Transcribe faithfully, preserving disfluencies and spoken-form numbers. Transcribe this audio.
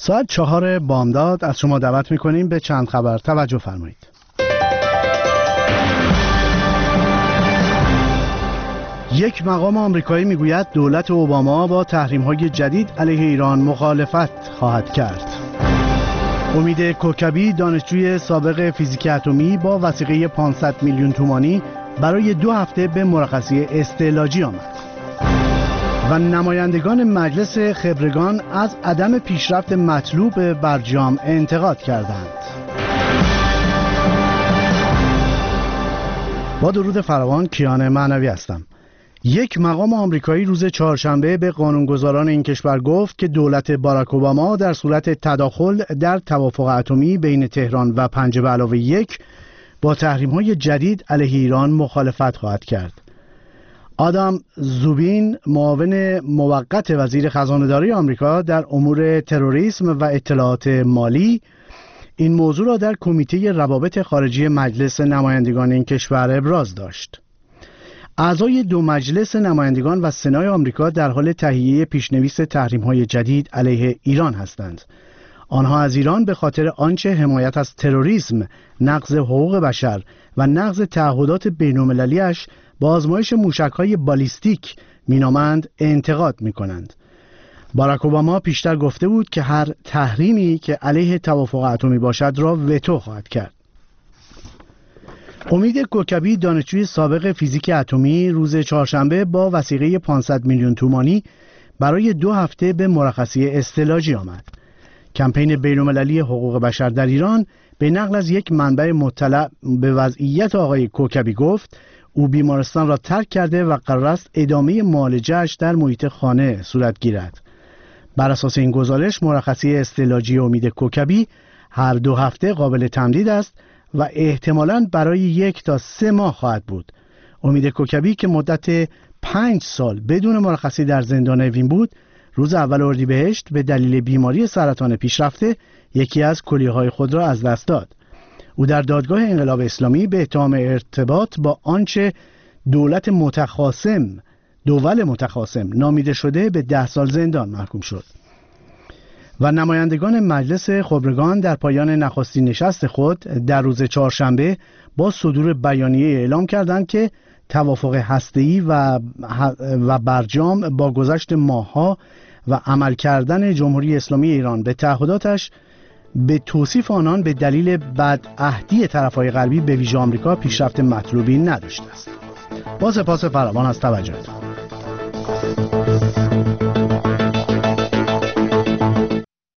ساعت چهار بامداد از شما دعوت میکنیم به چند خبر توجه فرمایید. یک مقام آمریکایی میگوید دولت اوباما با تحریم‌های جدید علیه ایران مخالفت خواهد کرد. امید کوکبی دانشجوی سابق فیزیک اتمی با وثیقه پانصد میلیون تومانی برای دو هفته به مرخصی استعلاجی آمد. و نمایندگان مجلس خبرگان از عدم پیشرفت مطلوب برجام انتقاد کردند. با درود فراوان، کیان معنوی هستم. یک مقام آمریکایی روز چهارشنبه به قانونگذاران این کشور گفت که دولت باراک اوباما در صورت تداخل در توافق اتمی بین تهران و پنج به علاوه یک با تحریم‌های جدید علیه ایران مخالفت خواهد کرد. آدام زوبین، معاون موقت وزیر خزانه‌داری آمریکا در امور تروریسم و اطلاعات مالی، این موضوع را در کمیته روابط خارجی مجلس نمایندگان این کشور ابراز داشت. اعضای دو مجلس نمایندگان و سنای آمریکا در حال تهیه پیشنویس تحریم‌های جدید علیه ایران هستند. آنها از ایران به خاطر آنچه حمایت از تروریسم، نقض حقوق بشر و نقض تعهدات بین‌المللی‌اش با آزمایش موشک‌های بالیستیک مینامند انتقاد می‌کنند. باراک اوباما پیشتر گفته بود که هر تحریمی که علیه توافق اتمی باشد را وتو خواهد کرد. امید کوکبی دانشجوی سابق فیزیک اتمی روز چهارشنبه با وثیقه پانصد میلیون تومانی برای دو هفته به مرخصی استعلاجی آمد. کمپین بین‌المللی حقوق بشر در ایران به نقل از یک منبع مطلع به وضعیت آقای کوکبی گفت او بیمارستان را ترک کرده و قرار است ادامه معالجه‌اش در محیط خانه صورت گیرد. بر اساس این گزارش مرخصی استعلاجی امید کوکبی هر دو هفته قابل تمدید است و احتمالاً برای یک تا سه ماه خواهد بود. امید کوکبی که مدت پنج سال بدون مرخصی در زندان اوین بود، روز اول اردیبهشت به دلیل بیماری سرطان پیشرفته یکی از کلیه‌های خود را از دست داد. او در دادگاه انقلاب اسلامی به اتهام ارتباط با آنچه دولت متخاصم دول متخاصم نامیده شده به ده سال زندان محکوم شد. و نمایندگان مجلس خبرگان در پایان نخستین نشست خود در روز چهارشنبه با صدور بیانیه اعلام کردند که توافق هسته‌ای و و برجام با گذشت ماه‌ها و عمل کردن جمهوری اسلامی ایران به تعهداتش به توصیف آنان به دلیل بدعهدی طرف‌های غربی به ویژه آمریکا پیشرفت مطلوبی نداشته است. با سپاس فراوان از توجهتان.